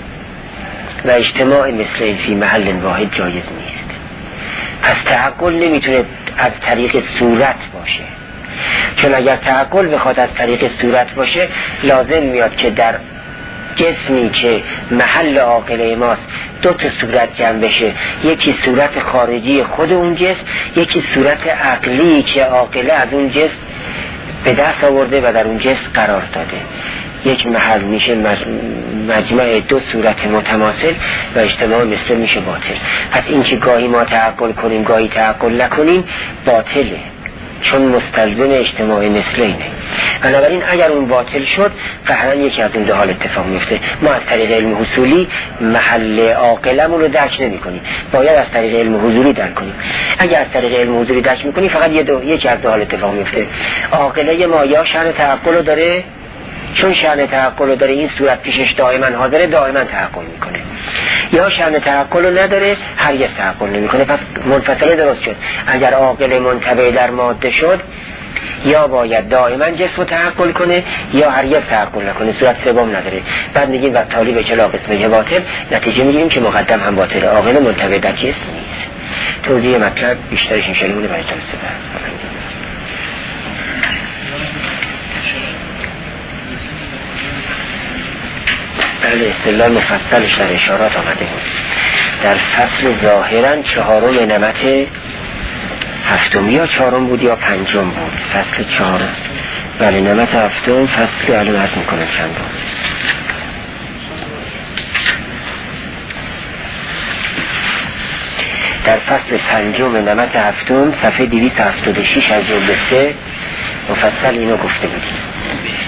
و اجتماع مثل این فی محل واحد جایز نیست. پس تعقل نمیتونه از طریق صورت باشه، چون اگر تعقل بخواد از طریق صورت باشه، لازم میاد که در جسمی که محل عاقله ماست دو تا صورت جمع بشه، یکی صورت خارجی خود اون جسم، یکی صورت عقلی که عاقله از اون جسم به دست آورده و در اون جسم قرار داده. یک محل میشه مجمع دو صورت متماثل و اجتماع مثل میشه باطل. پس این که گاهی ما تعقل کنیم گاهی تعقل نکنیم باطله، چون مستلزم اجتماع مثلینه. بنابراین اگر اون باطل شد، قطعاً یکی از این دو حال اتفاق میفته. ما از طریق علم حصولی محل عاقلمون رو درک نمی کنیم، باید از طریق علم حضوری درک کنیم. اگر از طریق علم حضوری درک میکنیم، فقط یه دو یکی از دو حال اتفاق میفته. عاقله ما یا شأن تعقل رو داره، چون شأن تعقل رو داره این صورت پیشش دائما حاضره، دائما تعقل میکنه، یا شأن تعقل رو نداره، هرگز تعقل نمیکنه. پس منفصله درست شد. اگر عاقل منتبه در ماده شد، یا باید دائما جسم تعقل کنه یا هرگز تعقل نکنه، صورت سوم نداره. بعد میگیم و تالی به کلا قسمه باطل، نتیجه میگیریم که مقدم هم باطل، عاقل منتبه در جسم نیست. توضیح مطلب بیشترش این شلیمونه برای جلسه بعد. بله، اصطلاح مفصلش در اشارات آمده بود. در فصل ظاهرا چهارم نمت هفتم یا چهارم بود یا پنجم بود، فصل چهارم. بله نمت هفتم، فصل الان عرض میکنم چند بود. در فصل پنجم نمت هفتم صفحه دویست و هفتاد و شش از جلد سه مفصل اینو گفته بودیم.